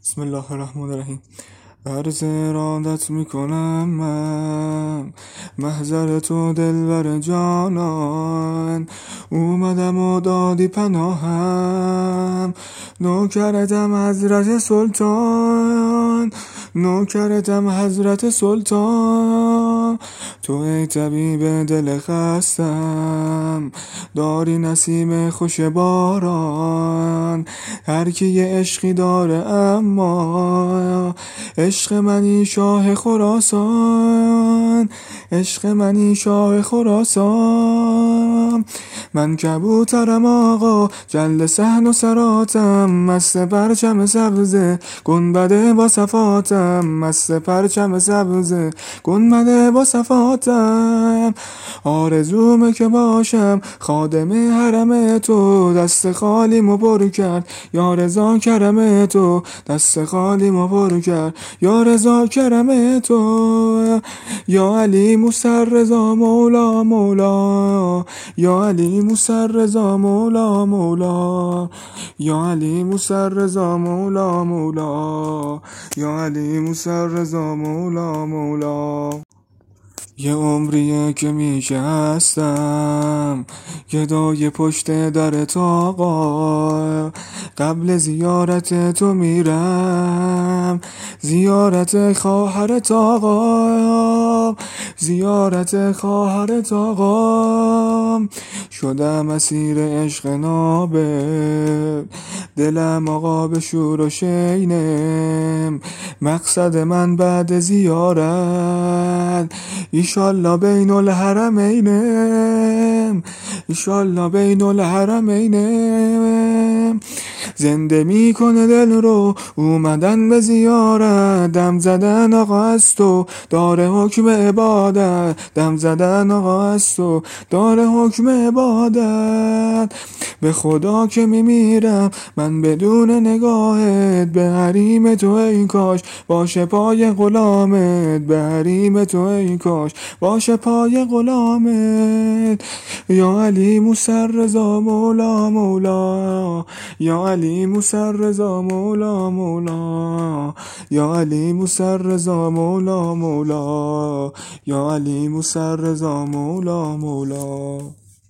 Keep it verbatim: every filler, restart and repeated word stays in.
بسم الله الرحمن الرحیم. عرض ارادت میکنم من، محضر تو دلبر جانان. اومدم و دادی پناهم، نوکرتم حضرت سلطان، نوکرتم حضرت سلطان. تو ای طبیب دل خستم، داری نسیم خوش باران. هر کی یه عشقی داره اما عشق منی شاه خراسان، عشق منی شاه خراسان. من کبوترم آقا جل صحن و سراتم، مست پرچم سبزه گنبده با صفاتم، مست پرچم سبزه گنبده با صفاتم. آرزومه که باشم خادم حرم تو، دست خالیمو پر کرد یا رضا کرم تو، دست خالیمو پر کرد یا رضا کرم تو. یا علی موسی رضا مولا مولا، یا علی موسی رضا مولا مولا، یا علی موسی رضا مولا مولا، یا علی موسی رضا مولا مولا. یه عمریه که میشستم گدای پشت درت آقا، قبل زیارت تو میرم زیارت خواهرت آقا، زیارت خواهرت آقا. شدم اسیر عشق نابه، دلم آقا به شور و شینم. مقصد من بعد زیارت ایشالله بین الحرمینم، ایشالله بین الحرمینم. زنده میکنه دل رو اومدن به زیارت، دم زدن آقا از تو داره حکم عبادت، دم زدن آقا از تو داره حکم عبادت. به خدا که میمیرم من بدون نگاهت، به حریم تو ای کاش باشه پای غلامت، به حریم تو ای کاش باشه پای غلامت. یا علی موسی رضا مولا مولا، یا علی موسی رضا مولا مولا، یا علی موسی رضا مولا مولا، یا علی موسی رضا مولا مولا.